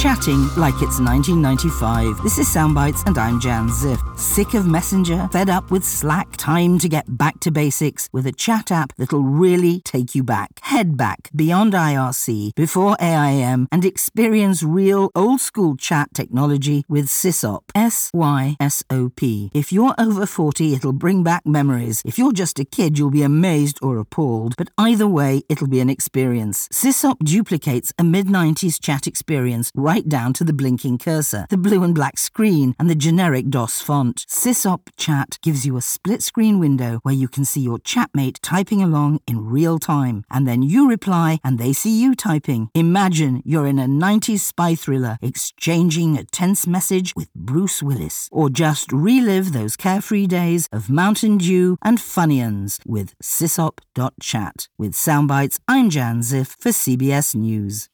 chatting like it's 1995. This is Soundbites and I'm Jan Ziff. Sick of Messenger? Fed up with Slack? Time to get back to basics with a chat app that'll really take you back. Head back beyond IRC, before AIM, and experience real old-school chat technology with Sysop. SYSOP. If you're over 40, it'll bring back memories. If you're just a kid, you'll be amazed or appalled. But either way, it'll be an experience. Sysop duplicates a mid-90s chat experience right down to the blinking cursor, the blue and black screen, and the generic DOS font. Sysop Chat gives you a split-screen window where you can see your chatmate typing along in real time, and then you reply and they see you typing. Imagine you're in a 90s spy thriller exchanging a tense message with Bruce Willis, or just relive those carefree days of Mountain Dew and Funyuns with Sysop.chat. With Soundbites, I'm Jan Ziff for CBS News.